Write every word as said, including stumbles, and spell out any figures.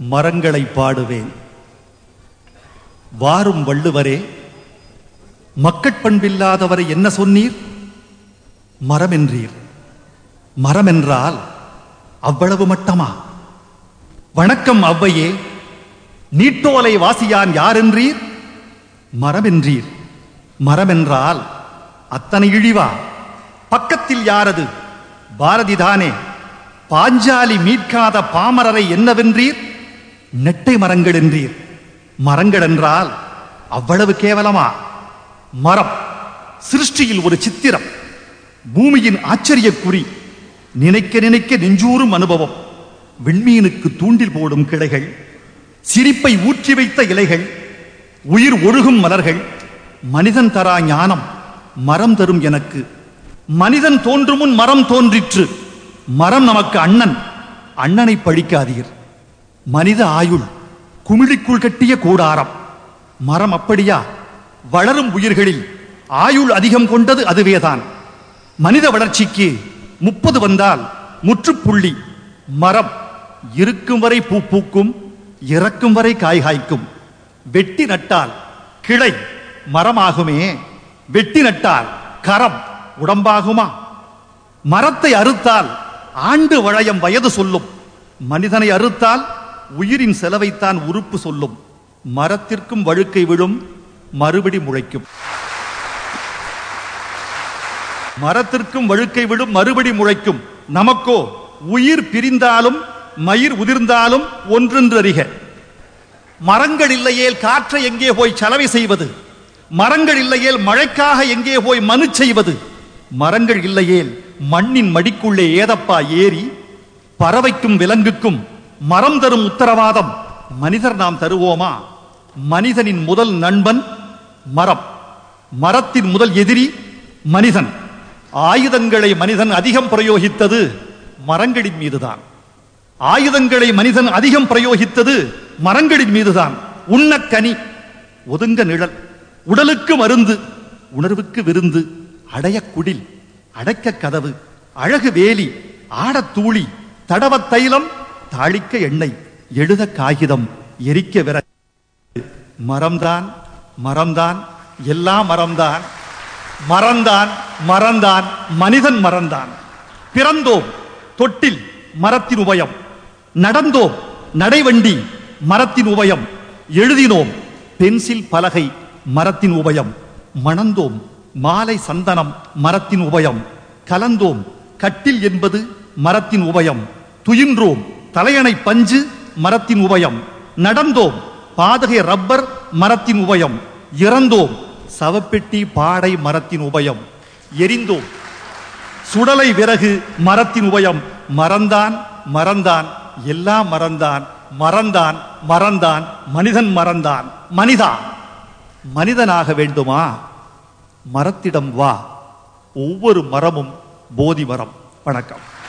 மரங்களை பாடுவேன். வாரும் வள்ளுவரே, மக்கட்பண்பில்லாதவரை என்ன சொன்னீர்? மரம் என்றீர். மரம் என்றால் அவ்வளவு மட்டமா? வணக்கம் ஔவையே, நீட்டோலை வாசியான் யார் என்றீர்? மரம் என்றீர். மரம் என்றால் அத்தனை இழிவா? பக்கத்தில் யாரது? பாரதிதானே. பாஞ்சாலி மீட்காத பாமரரை என்னவென்றீர்? நெட்டை மரங்கள் என்றீர். மரங்கள் என்றால் அவ்வளவு கேவலமா? மரம் சிருஷ்டியில் ஒரு சித்திரம், பூமியின் ஆச்சரிய குறி, நினைக்க நினைக்க நெஞ்சூறும் அனுபவம். விண்மீனுக்கு தூண்டில் போடும் கிளைகள், சிரிப்பை ஊற்றி வைத்த இலைகள், உயிர் ஒழுகும் மலர்கள். மனிதன் தரா ஞானம் மரம் தரும் எனக்கு. மனிதன் தோன்றும் முன் மரம் தோன்றிற்று. மரம் நமக்கு அண்ணன். அண்ணனை பழிக்காதீர். மனித ஆயுள் குமிழிக்குள் கட்டிய கூடாரம். மரம் அப்படியா? வளரும் உயிர்களில் ஆயுள் அதிகம் கொண்டது அதுவேதான். மனித வளர்ச்சிக்கு முப்பது வந்தால் முற்றுப்புள்ளி. மரம் இருக்கும் வரை பூ பூக்கும், இறக்கும் வரை காய் காய்க்கும். வெட்டி நட்டால் கிளை மரமாகுமே, வெட்டி நட்டால் கரம் உடம்பாகுமா? மரத்தை அறுத்தால் ஆண்டு வளையம் வயது சொல்லும். மனிதனை அறுத்தால் உயிரின் செலவைத்தான் உறுப்பு சொல்லும். மரத்திற்கும் வழுக்கை விழும், மறுபடி முளைக்கும். மரத்திற்கும் வழுக்கை விடும், மறுபடி முளைக்கும். நமக்கோ உயிர் பிரிந்தாலும் மயிர் உதிர்ந்தாலும் ஒன்றென்றறிக. மரங்கள் இல்லையேல் காற்றை எங்கே போய் சலவை செய்வது? மரங்கள் இல்லையேல் மழைக்காக எங்கே போய் மனு செய்வது? மரங்கள் இல்லையேல் மண்ணின் மடிக்குள்ளே ஏதப்பா ஏறி? பறவைக்கும் விலங்குக்கும் மரம் தரும் உத்தரவாதம் மனிதர் நாம் தருவோமா? மனிதனின் முதல் நண்பன் மரம், மரத்தின் முதல் எதிரி மனிதன். ஆயுதங்களை மனிதன் அதிகம் பிரயோகித்தது மரங்களின் மீதுதான். ஆயுதங்களை மனிதன் அதிகம் பிரயோகித்தது மரங்களின் மீதுதான். உண்ண கனி, ஒதுங்க நிழல், உடலுக்கு மருந்து, உணர்வுக்கு விருந்து, அடைய குடில், அடைக்க கதவு, அழகு வேலி, ஆடத் தூளி, தடவ தைலம், தாளிக்க எண்ணெய், எழுத காகிதம், எரிக்க விறகு. மரம்தான், மரம்தான், எல்லாம் மரம்தான். மரம்தான், மரம்தான், மனிதன் மரம்தான். பிறந்தோம் தொட்டில், மரத்தின் உபயம். நடந்தோம் நடைவண்டி, மரத்தின் உபயம். எழுதினோம் பென்சில் பலகை, மரத்தின் உபயம். மணந்தோம் மாலை சந்தனம், மரத்தின் உபயம். கலந்தோம் கட்டில் என்பது மரத்தின் உபயம். துயின்றோம் தலையணை பஞ்சு, மரத்தின் உபயம். நடந்தோம் பாதகை ரப்பர், மரத்தின் உபயம். இறந்தோம் சவப்பெட்டி பாடை, மரத்தின் உபயம். எரிந்தோம் சுடலை விறகு, மரத்தின் உபயம். மறந்தான், மறந்தான், எல்லாம் மறந்தான். மறந்தான், மறந்தான், மனிதன் மறந்தான். மனிதா, மனிதனாக வேண்டுமா? மரத்திடம் வா. ஒவ்வொரு மரமும் போதி மரம். வணக்கம்.